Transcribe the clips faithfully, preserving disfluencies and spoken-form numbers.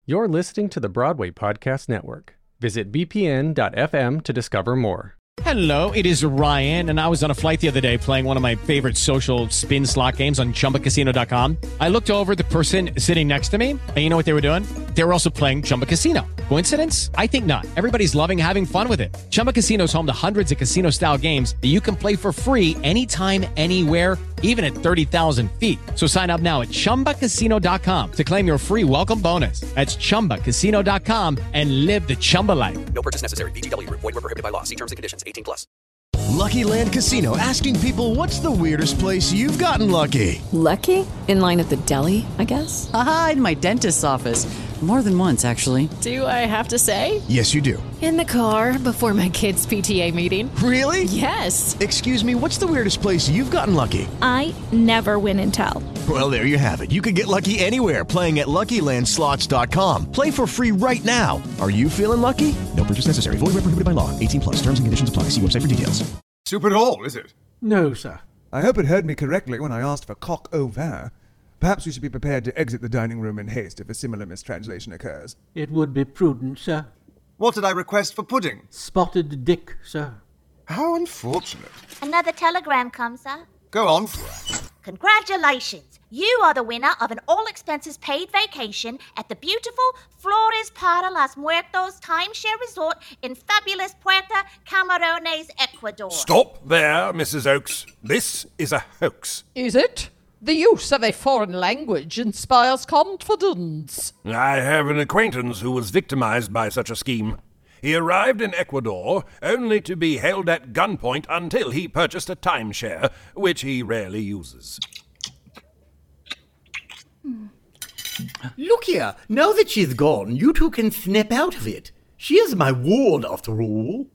You're listening to the Broadway Podcast Network. Visit b p n dot f m to discover more. Hello, it is Ryan, and I was on a flight the other day playing one of my favorite social spin slot games on chumba casino dot com. I looked over at the person sitting next to me, and you know what they were doing? They were also playing Chumba Casino. Coincidence? I think not. Everybody's loving having fun with it. Chumba Casino is home to hundreds of casino-style games that you can play for free anytime, anywhere, even at thirty thousand feet. So sign up now at chumba casino dot com to claim your free welcome bonus. That's chumba casino dot com and live the Chumba life. No purchase necessary. V G W. Void where prohibited by law. See terms and conditions. eighteen plus. Lucky Land Casino, asking people, what's the weirdest place you've gotten lucky? Lucky? In line at the deli, I guess? Aha, in my dentist's office. More than once, actually. Do I have to say? Yes, you do. In the car before my kids' P T A meeting. Really? Yes. Excuse me, what's the weirdest place you've gotten lucky? I never win and tell. Well, there you have it. You can get lucky anywhere, playing at lucky land slots dot com. Play for free right now. Are you feeling lucky? No purchase necessary. Void where prohibited by law. eighteen plus. Terms and conditions apply. See website for details. Soup at all, is it? No, sir. I hope it heard me correctly when I asked for coq au vin. Perhaps we should be prepared to exit the dining room in haste if a similar mistranslation occurs. It would be prudent, sir. What did I request for pudding? Spotted dick, sir. How unfortunate. Another telegram comes, sir. Go on. Congratulations! You are the winner of an all-expenses-paid vacation at the beautiful Flores para las Muertos timeshare resort in fabulous Puerto Camarones, Ecuador. Stop there, Missus Oakes. This is a hoax. Is it? The use of a foreign language inspires confidence. I have an acquaintance who was victimized by such a scheme. He arrived in Ecuador only to be held at gunpoint until he purchased a timeshare, which he rarely uses. Look here, now that she's gone, you two can snap out of it. She is my ward, after all.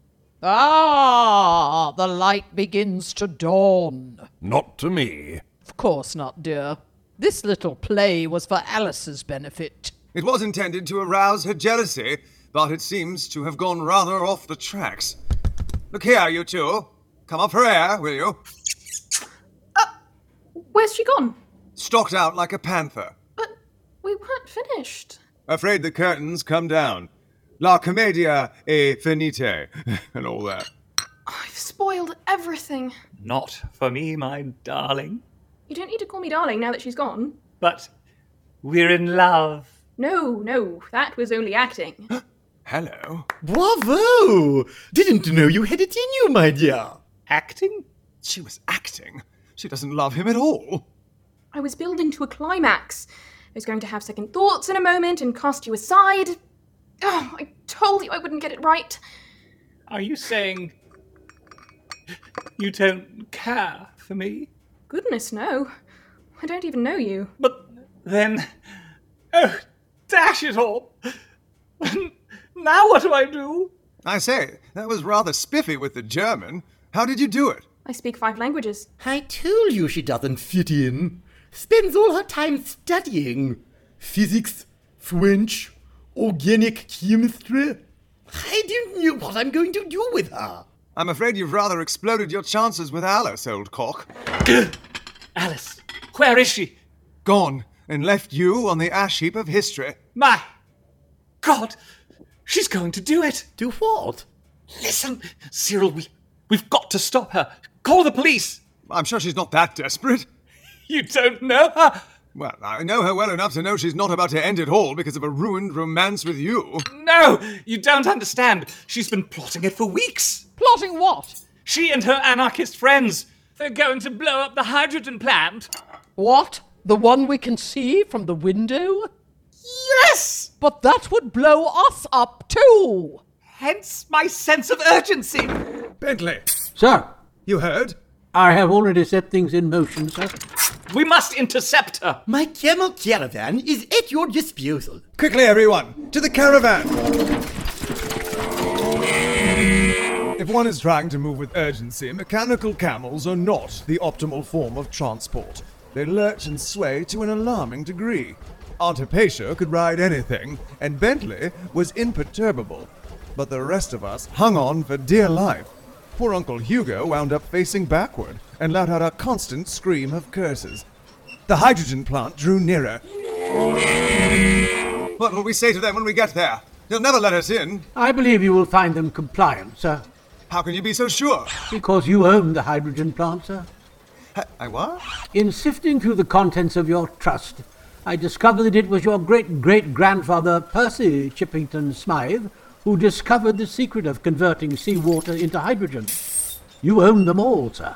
Ah, the light begins to dawn. Not to me. Of course not, dear. This little play was for Alice's benefit. It was intended to arouse her jealousy, but it seems to have gone rather off the tracks. Look here, you two. Come up for air, will you? Uh, where's she gone? Stalked out like a panther. But we weren't finished. Afraid the curtains come down. La commedia è finita, and all that. I've spoiled everything. Not for me, my darling. You don't need to call me darling now that she's gone. But we're in love. No, no, that was only acting. Hello. Bravo! Didn't know you had it in you, my dear. Acting? She was acting. She doesn't love him at all. I was building to a climax. I was going to have second thoughts in a moment and cast you aside. Oh, I told you I wouldn't get it right. Are you saying you don't care for me? Goodness, no. I don't even know you. But then... Oh, dash it all! Now what do I do? I say, that was rather spiffy with the German. How did you do it? I speak five languages. I told you she doesn't fit in. Spends all her time studying. Physics, French, organic chemistry. I don't know what I'm going to do with her. I'm afraid you've rather exploded your chances with Alice, old cock. Alice, where is she? Gone, and left you on the ash heap of history. My God, she's going to do it. Do what? Listen, Cyril, we, we've got to stop her. Call the police. I'm sure she's not that desperate. You don't know her? Well, I know her well enough to know she's not about to end it all because of a ruined romance with you. No, you don't understand. She's been plotting it for weeks. Plotting what? She and her anarchist friends. They're going to blow up the hydrogen plant. What? The one we can see from the window? Yes! But that would blow us up too. Hence my sense of urgency. Bentley. Sir. You heard? I have already set things in motion, sir. We must intercept her. My camel caravan is at your disposal. Quickly, everyone, to the caravan. If one is trying to move with urgency, mechanical camels are not the optimal form of transport. They lurch and sway to an alarming degree. Aunt Hypatia could ride anything, and Bentley was imperturbable. But the rest of us hung on for dear life. Poor Uncle Hugo wound up facing backward and let out a constant scream of curses. The hydrogen plant drew nearer. What will we say to them when we get there? They'll never let us in. I believe you will find them compliant, sir. How can you be so sure? Because you own the hydrogen plant, sir. Ha- I what? In sifting through the contents of your trust, I discovered that it was your great-great-grandfather Percy Chippington Smythe who discovered the secret of converting seawater into hydrogen. You own them all, sir.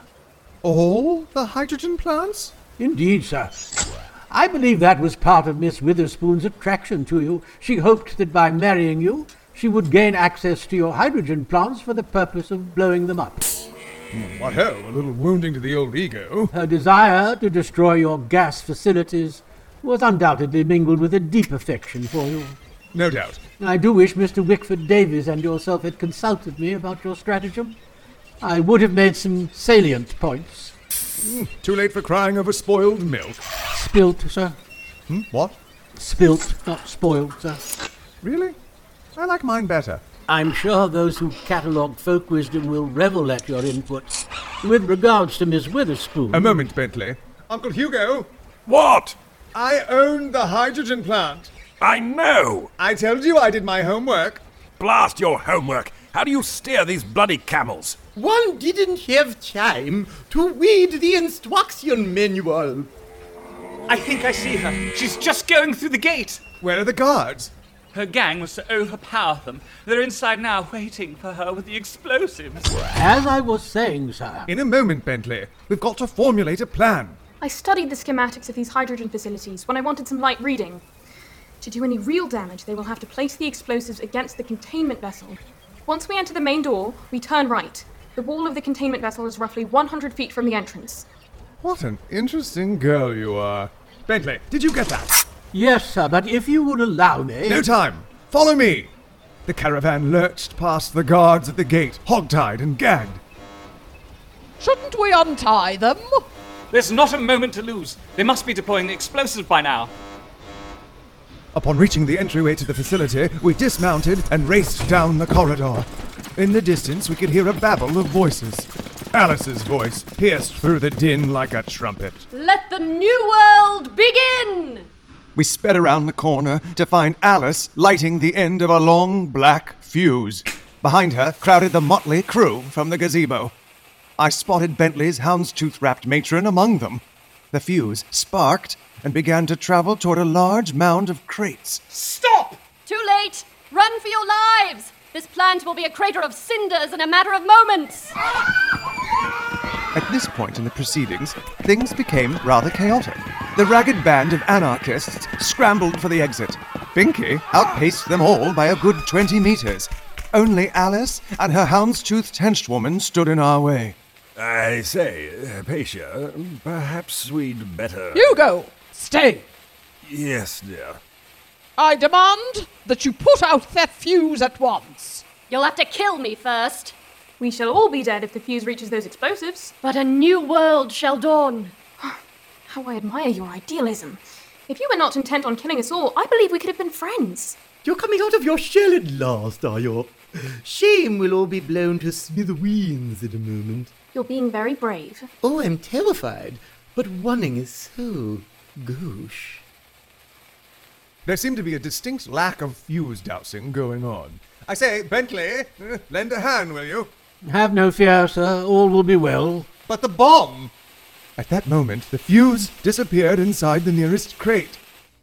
All the hydrogen plants? Indeed, sir. I believe that was part of Miss Witherspoon's attraction to you. She hoped that by marrying you, she would gain access to your hydrogen plants for the purpose of blowing them up. What ho, a little wounding to the old ego. Her desire to destroy your gas facilities was undoubtedly mingled with a deep affection for you. No doubt. I do wish Mister Wickford Davies and yourself had consulted me about your stratagem. I would have made some salient points. Mm, too late for crying over spoiled milk. Spilt, sir. Hmm? What? Spilt, not spoiled, sir. Really? I like mine better. I'm sure those who catalogue folk wisdom will revel at your input. With regards to Miss Witherspoon... A moment, Bentley. Uncle Hugo! What? I own the hydrogen plant. I know! I told you I did my homework. Blast your homework! How do you steer these bloody camels? One didn't have time to read the instruction manual. I think I see her. She's just going through the gate. Where are the guards? Her gang was to overpower them. They're inside now, waiting for her with the explosives. As I was saying, sir... In a moment, Bentley. We've got to formulate a plan. I studied the schematics of these hydrogen facilities when I wanted some light reading. To do any real damage, they will have to place the explosives against the containment vessel. Once we enter the main door, we turn right. The wall of the containment vessel is roughly one hundred feet from the entrance. What an interesting girl you are. Bentley, did you get that? Yes, sir, but if you would allow me... No time! Follow me! The caravan lurched past the guards at the gate, hogtied and gagged. Shouldn't we untie them? There's not a moment to lose. They must be deploying the explosives by now. Upon reaching the entryway to the facility, we dismounted and raced down the corridor. In the distance, we could hear a babble of voices. Alice's voice pierced through the din like a trumpet. Let the new world begin! We sped around the corner to find Alice lighting the end of a long black fuse. Behind her crowded the motley crew from the gazebo. I spotted Bentley's houndstooth-wrapped matron among them. The fuse sparked and began to travel toward a large mound of crates. Stop! Too late! Run for your lives! This plant will be a crater of cinders in a matter of moments! At this point in the proceedings, things became rather chaotic. The ragged band of anarchists scrambled for the exit. Binky outpaced them all by a good twenty meters. Only Alice and her houndstoothed henchwoman stood in our way. I say, Hypatia, perhaps we'd better... Hugo, stay! Yes, dear. I demand that you put out that fuse at once. You'll have to kill me first. We shall all be dead if the fuse reaches those explosives. But a new world shall dawn. How I admire your idealism. If you were not intent on killing us all, I believe we could have been friends. You're coming out of your shell at last, are you? Shame we'll all be blown to smithereens in a moment. You're being very brave. Oh, I'm terrified, but running is so gauche. There seemed to be a distinct lack of fuse dousing going on. I say, Bentley, uh, lend a hand, will you? Have no fear, sir. All will be well. But the bomb! At that moment, the fuse disappeared inside the nearest crate.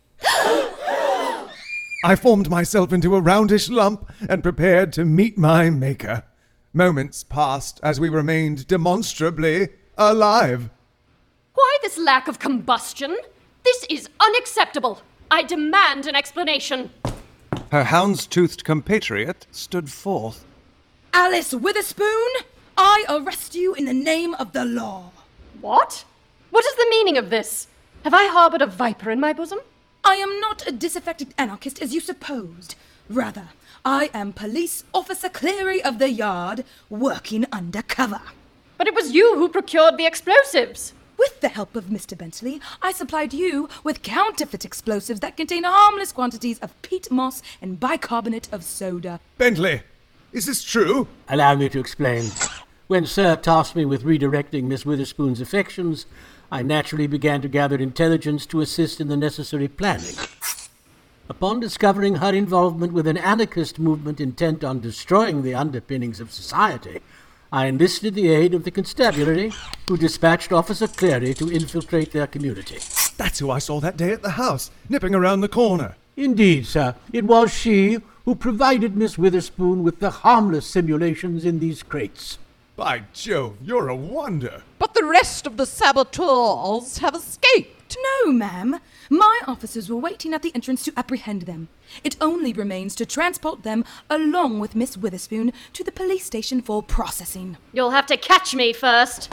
I formed myself into a roundish lump and prepared to meet my maker. Moments passed as we remained demonstrably alive. Why this lack of combustion? This is unacceptable. I demand an explanation. Her houndstoothed compatriot stood forth. Alice Witherspoon, I arrest you in the name of the law. What? What is the meaning of this? Have I harbored a viper in my bosom? I am not a disaffected anarchist as you supposed. Rather, I am Police Officer Cleary of the Yard, working undercover. But it was you who procured the explosives. With the help of Mister Bentley, I supplied you with counterfeit explosives that contain harmless quantities of peat moss and bicarbonate of soda. Bentley, is this true? Allow me to explain. When Sir tasked me with redirecting Miss Witherspoon's affections, I naturally began to gather intelligence to assist in the necessary planning. Upon discovering her involvement with an anarchist movement intent on destroying the underpinnings of society, I enlisted the aid of the constabulary, who dispatched Officer Cleary to infiltrate their community. That's who I saw that day at the house, nipping around the corner. Indeed, sir. It was she who provided Miss Witherspoon with the harmless simulations in these crates. By Jove, you're a wonder. But the rest of the saboteurs have escaped. No, ma'am. My officers were waiting at the entrance to apprehend them. It only remains to transport them, along with Miss Witherspoon, to the police station for processing. You'll have to catch me first.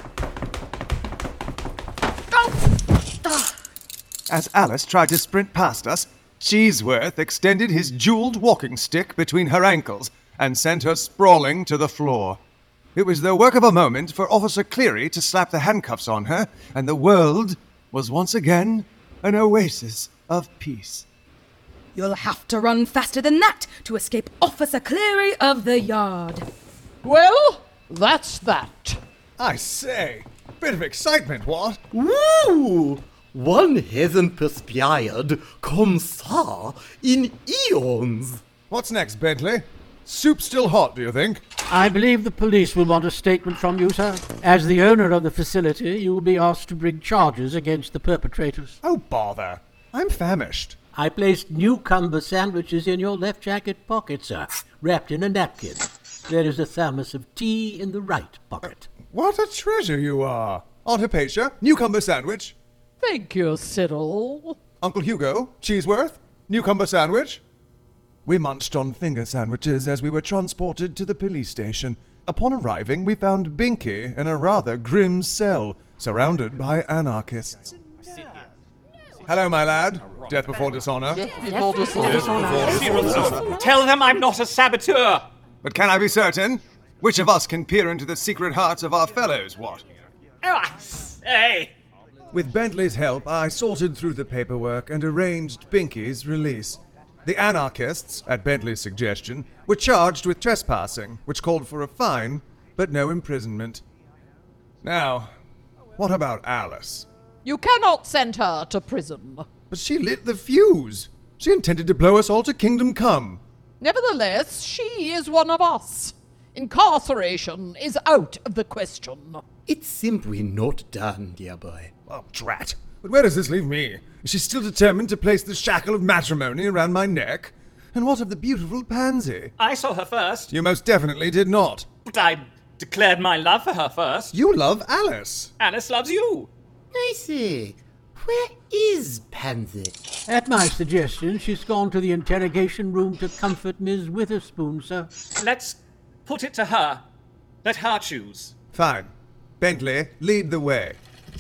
Oh. As Alice tried to sprint past us, Cheeseworth extended his jeweled walking stick between her ankles and sent her sprawling to the floor. It was the work of a moment for Officer Cleary to slap the handcuffs on her, and the world was once again an oasis of peace. You'll have to run faster than that to escape Officer Cleary of the Yard. Well, that's that. I say, bit of excitement, what? Woo! One hasn't perspired comme ça in eons. What's next, Bentley? Soup still hot, do you think? I believe the police will want a statement from you, sir. As the owner of the facility, you will be asked to bring charges against the perpetrators. Oh, bother. I'm famished. I placed newcomer sandwiches in your left jacket pocket, sir, wrapped in a napkin. There is a thermos of tea in the right pocket. What a treasure you are. Aunt Hypatia, newcomer sandwich. Thank you, Cyril. Uncle Hugo, Cheeseworth, newcomer sandwich. We munched on finger sandwiches as we were transported to the police station. Upon arriving, we found Binky in a rather grim cell, surrounded by anarchists. Hello, my lad. Death before dishonor. Death before dishonor. Tell them I'm not a saboteur. But can I be certain? Which of us can peer into the secret hearts of our fellows, what? Oh, I say. With Bentley's help, I sorted through the paperwork and arranged Binky's release. The anarchists, at Bentley's suggestion, were charged with trespassing, which called for a fine, but no imprisonment. Now, what about Alice? You cannot send her to prison. But she lit the fuse. She intended to blow us all to kingdom come. Nevertheless, she is one of us. Incarceration is out of the question. It's simply not done, dear boy. Oh, drat. But where does this leave me? Is she still determined to place the shackle of matrimony around my neck? And what of the beautiful Pansy? I saw her first. You most definitely did not. But I declared my love for her first. You love Alice. Alice loves you. I see. Where is Pansy? At my suggestion, she's gone to the interrogation room to comfort Miss Witherspoon, sir. Let's put it to her. Let her choose. Fine. Bentley, lead the way.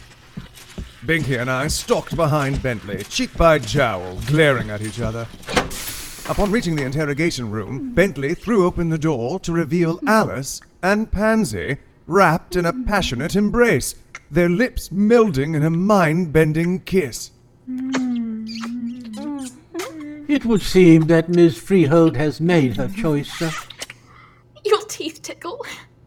Binky and I stalked behind Bentley, cheek by jowl, glaring at each other. Upon reaching the interrogation room, Bentley threw open the door to reveal Alice and Pansy wrapped in a passionate embrace, their lips melding in a mind-bending kiss. It would seem that Miss Freehold has made her choice, sir. Your teeth tickle.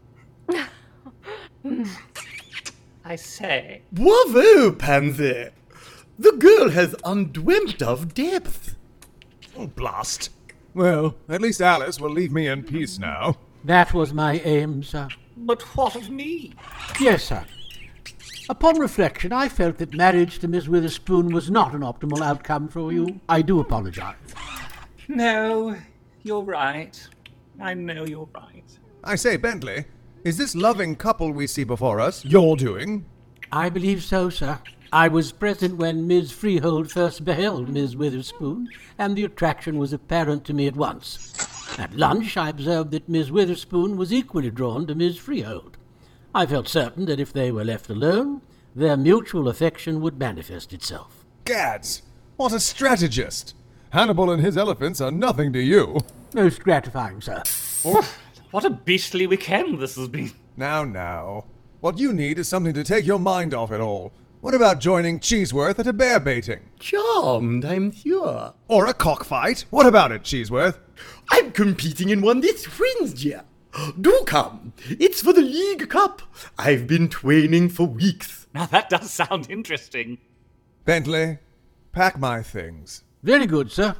I say. Bravo, Pansy! The girl has undreamt of depth. Oh, blast. Well, at least Alice will leave me in peace now. That was my aim, sir. But what of me? Yes, sir. Upon reflection, I felt that marriage to Miss Witherspoon was not an optimal outcome for you. I do apologize. No, you're right. I know you're right. I say, Bentley, is this loving couple we see before us your doing? I believe so, sir. I was present when Miss Freehold first beheld Miss Witherspoon, and the attraction was apparent to me at once. At lunch, I observed that Miss Witherspoon was equally drawn to Miss Freehold. I felt certain that if they were left alone, their mutual affection would manifest itself. Gads! What a strategist! Hannibal and his elephants are nothing to you. Most gratifying, sir. Oh, what a beastly weekend this has been. Now, now. What you need is something to take your mind off it all. What about joining Cheeseworth at a bear baiting? Charmed, I'm sure. Or a cockfight? What about it, Cheeseworth? I'm competing in one this Wednesday. Do come. It's for the League Cup. I've been training for weeks. Now that does sound interesting. Bentley, pack my things. Very good, sir.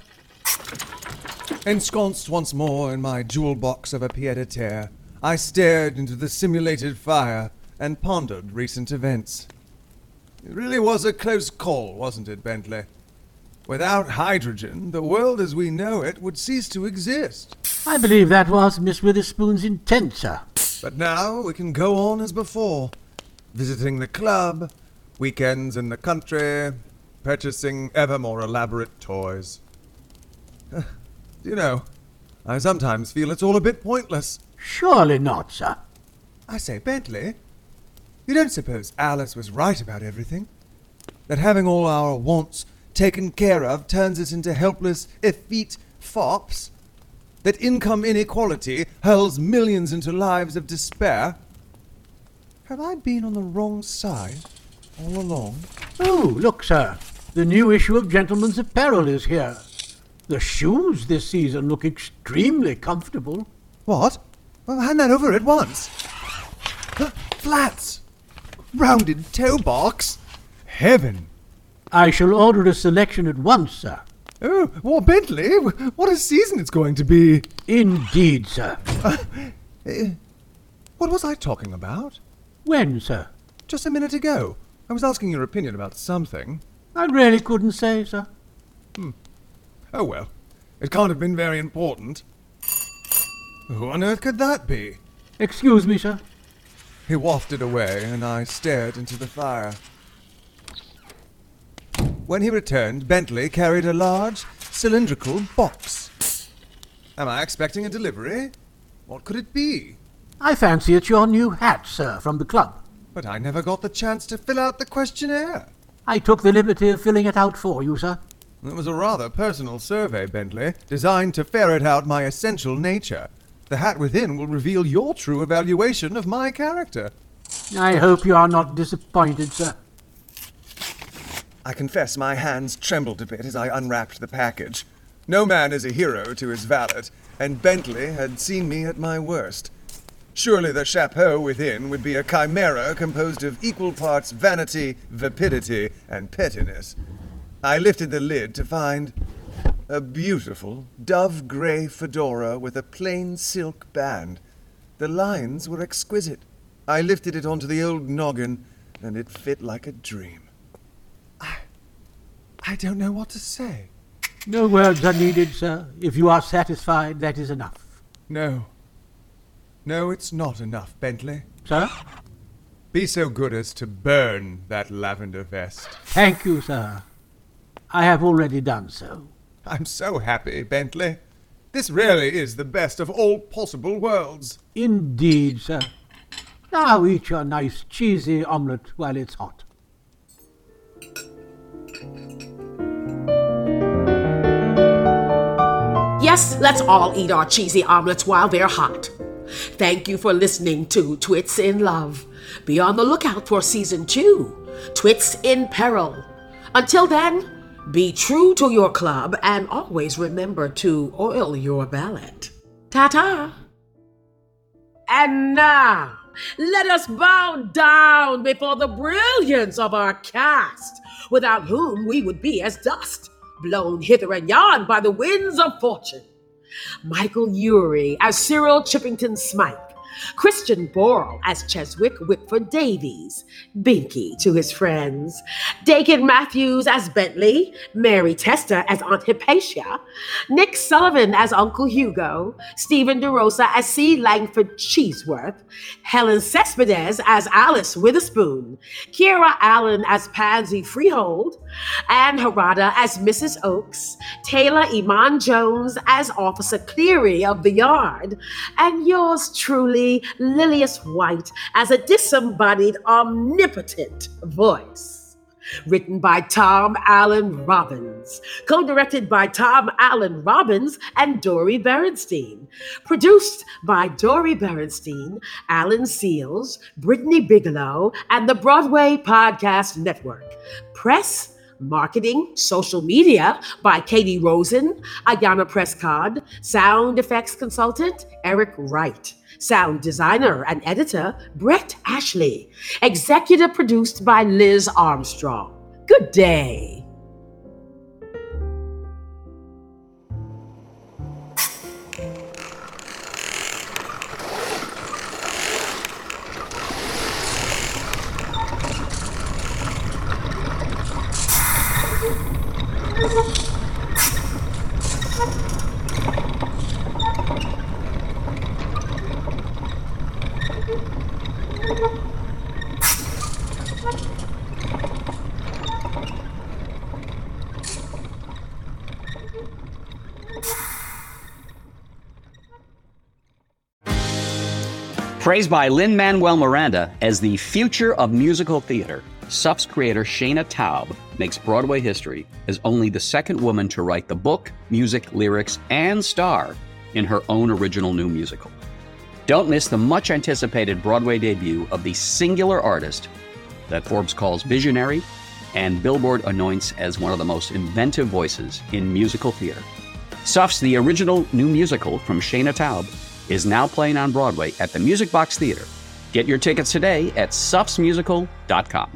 Ensconced once more in my jewel box of a pied-à-terre, I stared into the simulated fire and pondered recent events. It really was a close call, wasn't it, Bentley? Without hydrogen, the world as we know it would cease to exist. I believe that was Miss Witherspoon's intent, sir. But now we can go on as before, visiting the club, weekends in the country, purchasing ever more elaborate toys. You know, I sometimes feel it's all a bit pointless. Surely not, sir. I say, Bentley, you don't suppose Alice was right about everything? That having all our wants taken care of turns us into helpless, effete fops? That income inequality hurls millions into lives of despair? Have I been on the wrong side all along? Oh, look, sir. The new issue of Gentleman's Apparel is here. The shoes this season look extremely comfortable. What? Well, hand that over at once. Flats! Rounded toe box! Heaven! I shall order a selection at once, sir. Oh, well, Bentley, what a season it's going to be. Indeed, sir. Uh, uh, what was I talking about? When, sir? Just a minute ago. I was asking your opinion about something. I really couldn't say, sir. Hmm. Oh, well. It can't have been very important. Who on earth could that be? Excuse me, sir. He wafted away, and I stared into the fire. When he returned, Bentley carried a large, cylindrical box. Am I expecting a delivery? What could it be? I fancy it's your new hat, sir, from the club. But I never got the chance to fill out the questionnaire. I took the liberty of filling it out for you, sir. It was a rather personal survey, Bentley, designed to ferret out my essential nature. The hat within will reveal your true evaluation of my character. I hope you are not disappointed, sir. I confess my hands trembled a bit as I unwrapped the package. No man is a hero to his valet, and Bentley had seen me at my worst. Surely the chapeau within would be a chimera composed of equal parts vanity, vapidity, and pettiness. I lifted the lid to find a beautiful dove-grey fedora with a plain silk band. The lines were exquisite. I lifted it onto the old noggin, and it fit like a dream. I... I don't know what to say. No words are needed, sir. If you are satisfied, that is enough. No. No, it's not enough, Bentley. Sir? Be so good as to burn that lavender vest. Thank you, sir. I have already done so. I'm so happy, Bentley. This really is the best of all possible worlds. Indeed, sir. Now eat your nice cheesy omelette while it's hot. Yes, let's all eat our cheesy omelets while they're hot. Thank you for listening to Twits in Love. Be on the lookout for season two, Twits in Peril. Until then, be true to your club and always remember to oil your ballot. Ta-ta! And now, let us bow down before the brilliance of our cast, without whom we would be as dust, blown hither and yon by the winds of fortune. Michael Urie as Cyril Chippington Smythe, Christian Borle as Cheswick Whitford Davies, Binky to his friends, Dakin Matthews as Bentley, Mary Testa as Aunt Hypatia, Nick Sullivan as Uncle Hugo, Stephen DeRosa as C. Langford Cheeseworth, Helen Cespedes as Alice Witherspoon, Kira Allen as Pansy Freehold, Anne Harada as Missus Oakes, Taylor Iman Jones as Officer Cleary of the Yard, and yours truly, Lilius White, as a disembodied, omnipotent voice. Written by Tom Allen Robbins. Co-directed by Tom Allen Robbins and Dory Berenstein. Produced by Dory Berenstein, Alan Seals, Brittany Bigelow, and the Broadway Podcast Network. Press, marketing, social media by Katie Rosen, Ayana Prescott, sound effects consultant, Eric Wright. Sound designer and editor, Brett Ashley. Executive produced by Liz Armstrong. Good day. Praised by Lin-Manuel Miranda as the future of musical theater, S U F's creator Shayna Taub makes Broadway history as only the second woman to write the book, music, lyrics, and star in her own original new musical. Don't miss the much-anticipated Broadway debut of the singular artist that Forbes calls visionary and Billboard anoints as one of the most inventive voices in musical theater. S U F's The Original New Musical from Shayna Taub is now playing on Broadway at the Music Box Theater. Get your tickets today at suffs musical dot com.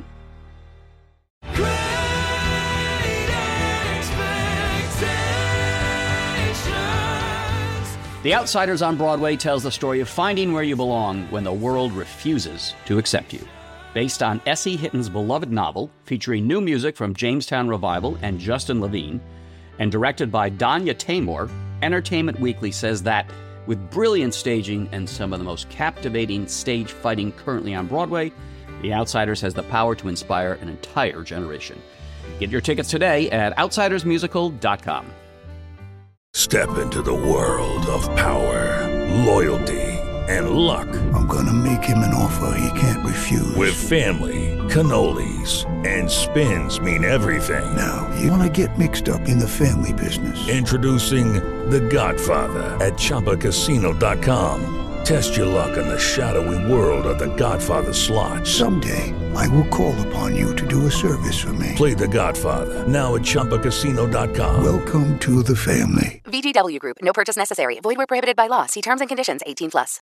The Outsiders on Broadway tells the story of finding where you belong when the world refuses to accept you. Based on S E Hinton's beloved novel, featuring new music from Jamestown Revival and Justin Levine, and directed by Danya Taymor, Entertainment Weekly says that, with brilliant staging and some of the most captivating stage fighting currently on Broadway, The Outsiders has the power to inspire an entire generation. Get your tickets today at outsiders musical dot com. Step into the world of power, loyalty, and luck. I'm gonna make him an offer he can't refuse. With family, cannolis, and spins mean everything. Now, you wanna get mixed up in the family business. Introducing The Godfather at Chumba Casino dot com. Test your luck in the shadowy world of The Godfather slot. Someday, I will call upon you to do a service for me. Play The Godfather, now at Chumba Casino dot com. Welcome to the family. V G W Group. No purchase necessary. Void where prohibited by law. See terms and conditions. eighteen plus.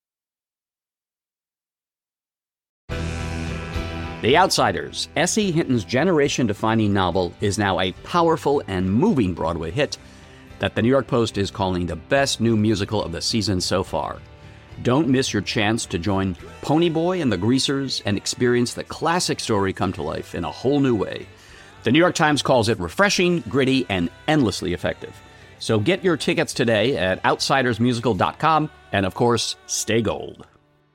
The Outsiders, S E Hinton's generation-defining novel, is now a powerful and moving Broadway hit that the New York Post is calling the best new musical of the season so far. Don't miss your chance to join Ponyboy and the Greasers and experience the classic story come to life in a whole new way. The New York Times calls it refreshing, gritty, and endlessly effective. So get your tickets today at outsiders musical dot com, and of course, stay gold.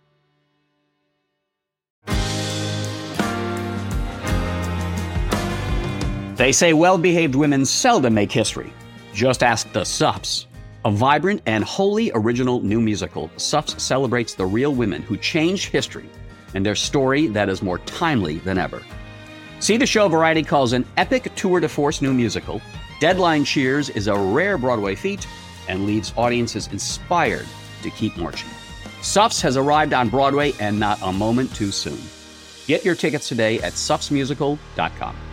They say well-behaved women seldom make history. Just ask the S U Fs. A vibrant and wholly original new musical, S U Fs celebrates the real women who changed history and their story that is more timely than ever. See the show Variety calls an epic tour de force new musical. Deadline cheers is a rare Broadway feat and leaves audiences inspired to keep marching. S U Fs has arrived on Broadway and not a moment too soon. Get your tickets today at suffs musical dot com.